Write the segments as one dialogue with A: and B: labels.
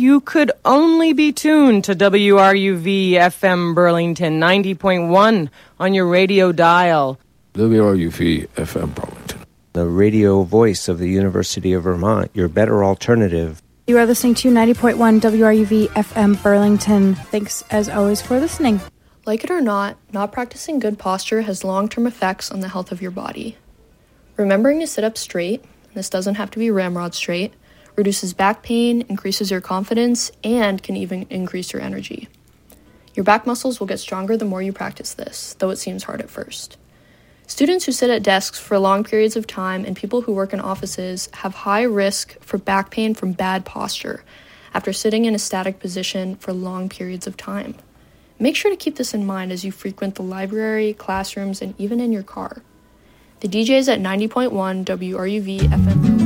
A: you could only be tuned to WRUV FM Burlington 90.1 on your radio dial.
B: WRUV FM Burlington,
C: the radio voice of the University of Vermont, your better alternative.
D: You are listening to 90.1 WRUV FM Burlington. Thanks as always for listening.
E: Like it or not practicing good posture has long-term effects on the health of your body. Remembering to sit up straight, and this doesn't have to be ramrod straight, reduces back pain, increases your confidence, and can even increase your energy. Your back muscles will get stronger the more you practice this, though it seems hard at first. Students who sit at desks for long periods of time and people who work in offices have high risk for back pain from bad posture after sitting in a static position for long periods of time. Make sure to keep this in mind as you frequent the library, classrooms, and even in your car. The DJs at 90.1 WRUV FM.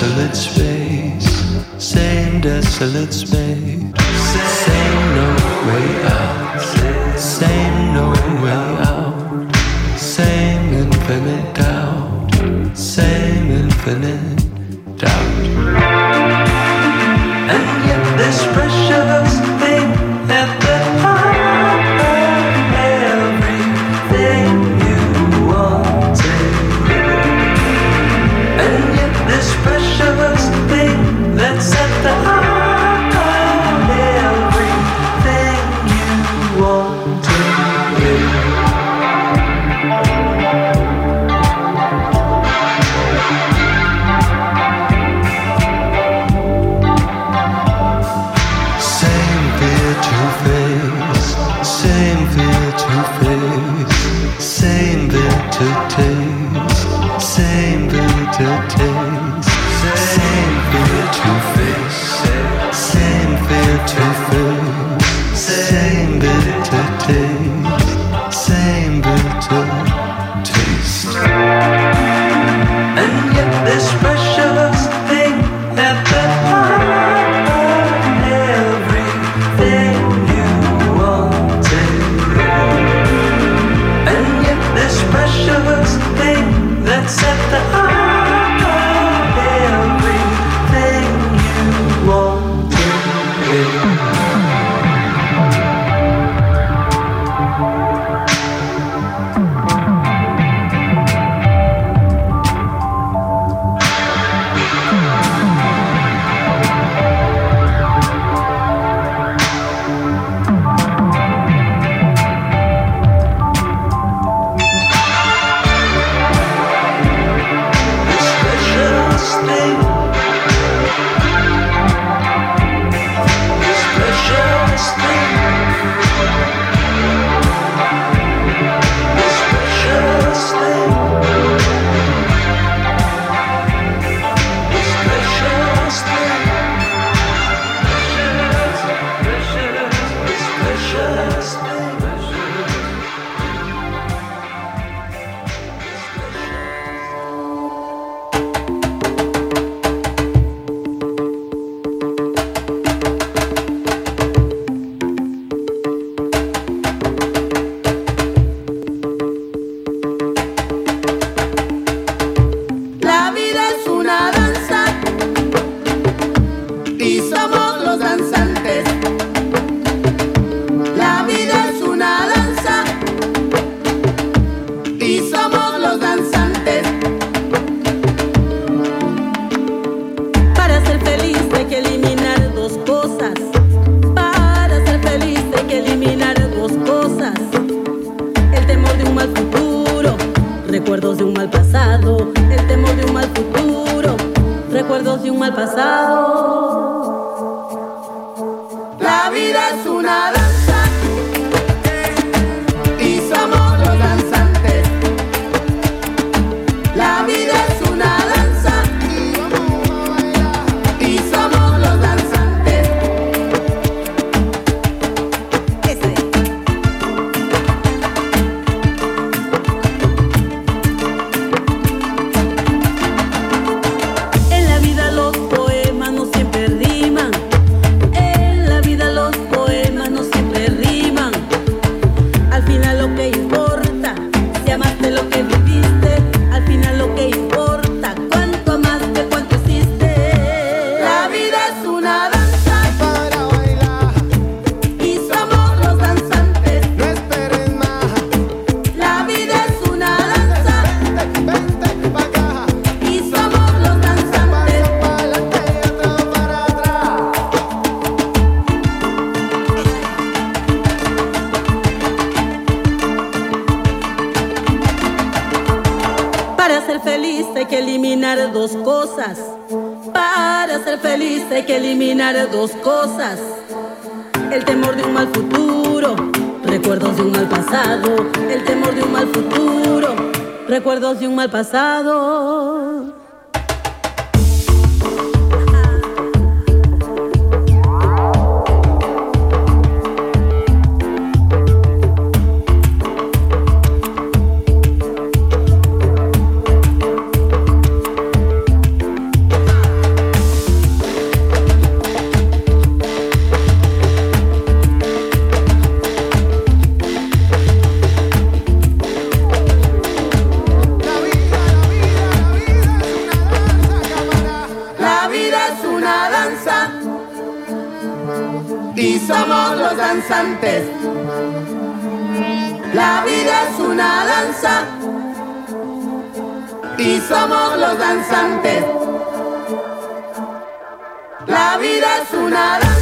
F: desolate space, same desolate space, same no way out, same no way out, same infinite doubt, same infinite doubt. And yet this precious thing at the heart of everything you wanted. And yet this precious thing that's at the heart of everything you wanted. Same fear to face, same fear to face, same fear to taste, same fear to taste, same fear to face, same fear to face, same fear to taste, same fear to taste. And yet this precious thing at the heart of everything you wanted. And yet this precious thing that's at the heart of everything you wanted.
G: La vida es una danza y somos los danzantes. La vida es una danza y somos los danzantes.
H: Para ser feliz hay que eliminar dos cosas. Para ser feliz hay que eliminar dos cosas. El temor de un mal futuro, recuerdos de un mal pasado. El temor de un mal futuro, recuerdos de un mal pasado.
G: La vida es una danza y somos los danzantes. La vida es una danza y somos los danzantes.
H: En la vida los poemas no siempre riman. En la vida los poemas no siempre riman. Al final lo que importa, si amaste lo que viviste. Al final lo que importa, cuánto amaste, cuánto hiciste.
G: La vida es una danza para bailar y somos los danzantes. No esperes más. La vida es una danza. Vente pa' acá. Y somos los danzantes. Para adelante y atrás para atrás.
H: Para ser feliz hay que eliminar dos cosas. Para ser feliz hay que eliminar dos cosas. El temor de un mal futuro, recuerdos de un mal pasado. El temor de un mal futuro, recuerdos de un mal pasado.
G: vida es una danza y somos los danzantes. La vida es una danza y somos los danzantes. La vida es una danza.